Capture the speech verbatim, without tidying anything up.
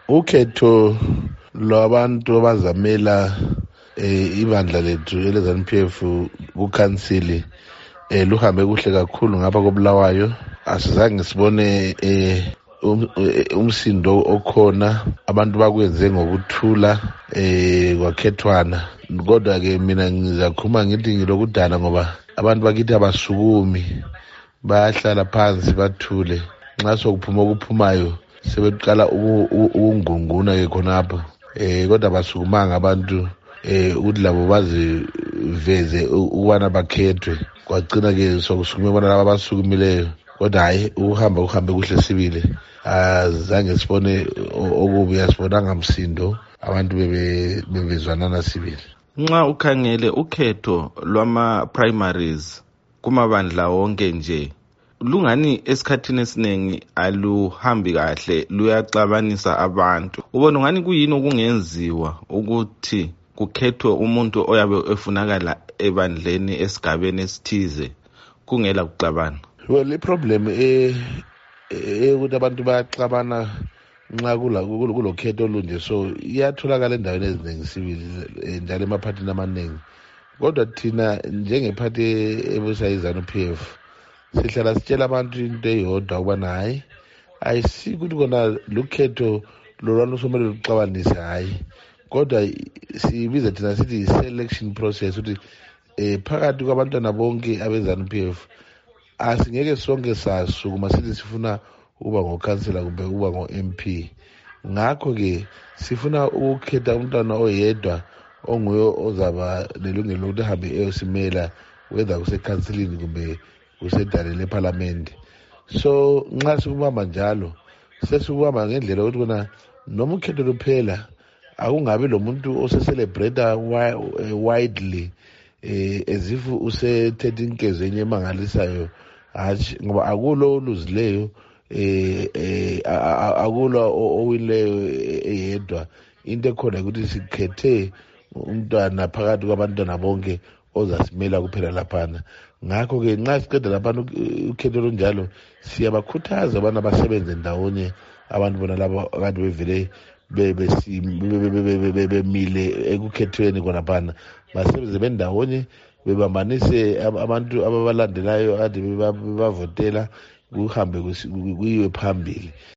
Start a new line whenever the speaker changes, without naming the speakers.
ukhetho lwabantu abazamela eh ibandla lethu ele-ZANU P F kukhansili eh luhambe kuhle kakhulu ngapha koBulawayo. Asizange sibone eh um- eh, umsindo okhona, abantu bakwenze ngokuthula eh kwakhethwana. Kodwa ke mina ngizakhuluma ngithi ngilokudala ngoba abantu bakithi abasukumi, bayahlala phansi bathule. Nxa sokuphuma okuphumayo sebeqala uku- u- ukungunguna ke khonapho, eh kodwa basukumanga abantu eh ukuthi labo baziveze u- ukubana bakhethwe. Kwagcina ke sokusukume bona laba abasukumileyo, kodwa hayi ukuhamba kuhambe kuhle sibili. Azange sibone o- okubi, asibonanga msindo, abantu bebe- bevezwanana sibili.
Nxa ukhangele ukhetho lwama-primaries kumabandla wonke nje, lungani esikhathini esiningi aluhambi kahle, luyaxabanisa abantu. Ubona ngani kuyini okungenziwa ukuthi kukhethwe umuntu oyabe efunakala ebandleni esigabeni esithize kungela kuxabana?
Well, iproblem eh eh ukuthi abantu bayaxabana nxa kula kulo kulo khetho olunje, so iyatholakala endaweni eziningi sibili eh, njalo emaphathini amaningi. Kodwa thina njengephathi ebusa iZANU P F sihlala sitshela abantu into eyodwa ukubana hayi ayisikuthi kona lukhetho lolwana osomele luxabanise, hayi, kodwa sibiza thina sithi i-selection process, ukuthi eh phakathi kwabantwana bonke abe-ZANU P F asingeke sonke sasukuma sithi sifuna ukuba ngokhansela kumbe ukuba ngo-M P. Ngakho-ke sifuna ukukhetha umntwana oyedwa onguye ozaba nelungelo lokuthi ahambe eyosimela, whether kusekhansilini kumbe kusedale lephalamende. So nxa sikubamba njalo sesikubamba ngendlela yokuthi kona noma ukhetho luphela akungabi lo muntu osecelebrata wi- eh, widely eh as if usethethe inkezo enye emangalisayo, hatshi, ngoba akulo oluzileyo eh eh a- a- akulo o- owileyo eyedwa. Into ekhona ukuthi sikhethe umntwana phakathi kwabantwana bonke ozasimela kuphela laphana. Ngakho-ke nxa siqeda laphana uk- ukhetho olunjalo siyabakhuthaza abana basebenze ndawonye, abantu bona labo akade bevele be- besi- be- be- be- be- be- be- bemile ekukhethweni khonaphana, basebenze bendawonye, bebambanise ab- abantu ababalandelayo ade beba- bebavotela, kuhambe kusi- kuyiwe phambili.